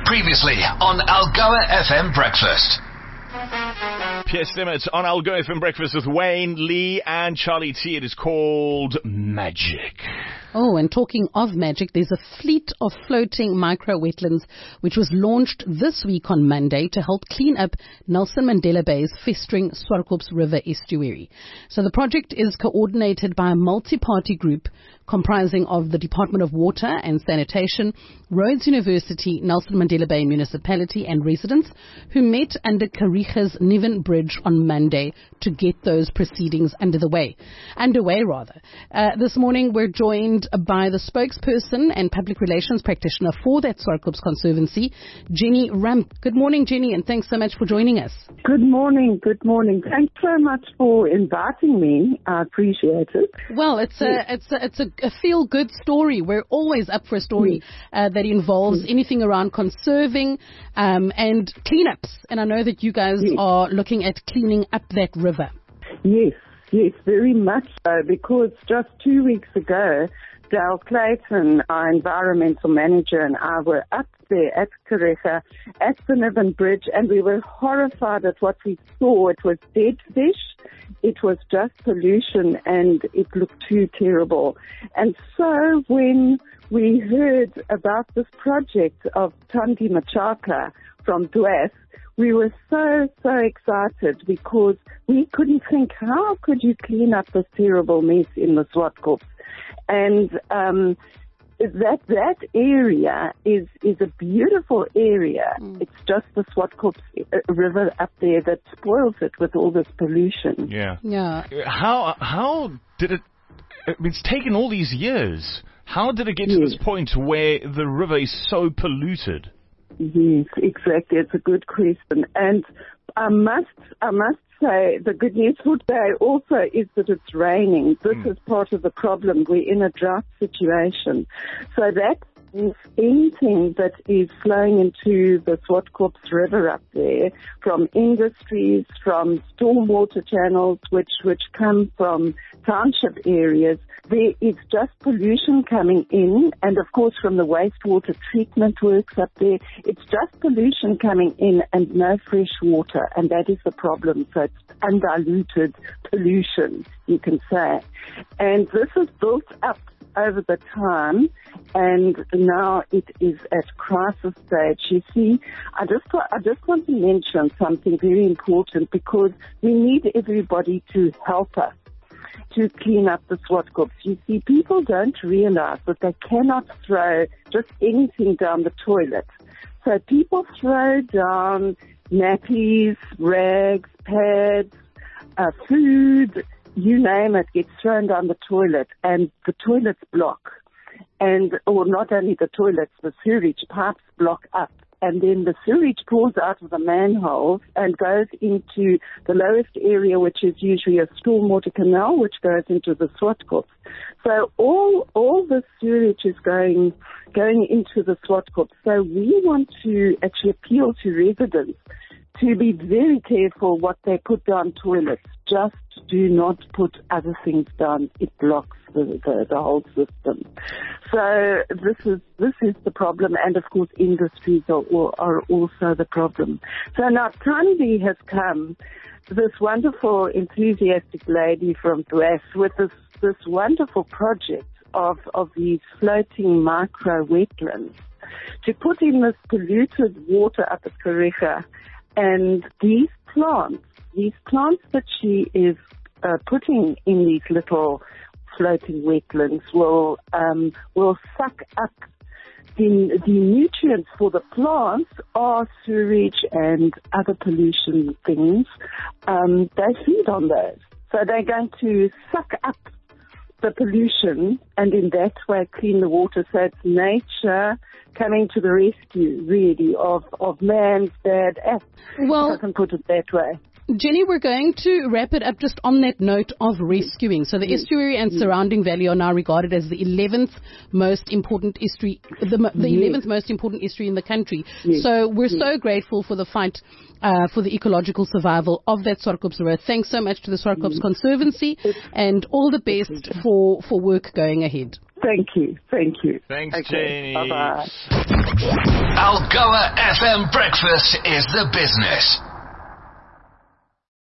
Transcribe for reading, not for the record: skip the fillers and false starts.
Previously on Algoa FM Breakfast. Pierre Stimmet on Algoa FM Breakfast with Wayne, Lee and Charlie T. It is called Magic. Oh, and talking of magic, there's a fleet of floating micro-wetlands which was launched this week on Monday to help clean up Nelson Mandela Bay's festering Swartkops River estuary. So the project is coordinated by a multi-party group comprising of the Department of Water and Sanitation, Rhodes University, Nelson Mandela Bay Municipality and residents who met under Kariga's Niven Bridge on Monday to get those proceedings underway. This morning we're joined by the spokesperson and public relations practitioner for that Swartkops Conservancy, Jenny Rump. Good morning, Jenny, and thanks so much for joining us. Good morning. Thanks so much for inviting me. I appreciate it. Well, it's a feel-good story. We're always up for a story that involves anything around conserving and cleanups. And I know that you guys are looking at cleaning up that river. Yes, very much so, because just 2 weeks ago, Dale Clayton, our environmental manager, and I were up there at Kariga, at the Niven Bridge, and we were horrified at what we saw. It was dead fish, it was just pollution, and it looked too terrible. And so when we heard about this project of Thandi Machaka from Dwaf, we were so excited, because we couldn't think, how could you clean up this terrible mess in the Swartkops? And that area is a beautiful area. It's just the Swartkops River up there that spoils it with all this pollution. Yeah. How did it? It's taken all these years. How did it get to this point where the river is so polluted? Yes, exactly. It's a good question. And I must say the good news for today also is that it's raining. This is part of the problem. We're in a drought situation. So that is anything that is flowing into the Swartkops River up there from industries, from stormwater channels, which come from township areas. There is just pollution coming in, and of course from the wastewater treatment works up there, it's just pollution coming in and no fresh water, and that is the problem. So it's undiluted pollution, you can say. And this is built up over the time, and now it is at crisis stage. You see, I just want to mention something very important, because we need everybody to help us to clean up the Swartkops. You see, people don't realize that they cannot throw just anything down the toilet. So people throw down nappies, rags, pads, food, you name it, gets thrown down the toilet, and the toilets block. Or not only the toilets, the sewage pipes block up. And then the sewage pours out of the manholes and goes into the lowest area, which is usually a stormwater canal, which goes into the Swartkops. So all the sewage is going into the Swartkops. So we want to actually appeal to residents to be very careful what they put down toilets. Just do not put other things down. It blocks the whole system. So this is the problem, and of course industries are also the problem. So now Thandi has come, this wonderful enthusiastic lady from Dwaf, with this wonderful project of these floating micro wetlands to put in this polluted water up at Kariga. And these plants that she is putting in these little floating wetlands will suck up the nutrients for the plants are sewage and other pollution things. They feed on those. So they're going to suck up the pollution and in that way clean the water. So it's nature coming to the rescue, really, of man's bad acts. Well, I can put it that way. Jenny, we're going to wrap it up just on that note of rescuing. So the estuary and surrounding valley are now regarded as the 11th most important estuary, the 11th most important estuary in the country. So we're so grateful for the fight for the ecological survival of that Swartkops River. Thanks so much to the Swartkops Conservancy, and all the best for work going ahead. Thank you. Thanks, Jenny. Bye-bye. Algoa Algoa FM Breakfast is the business.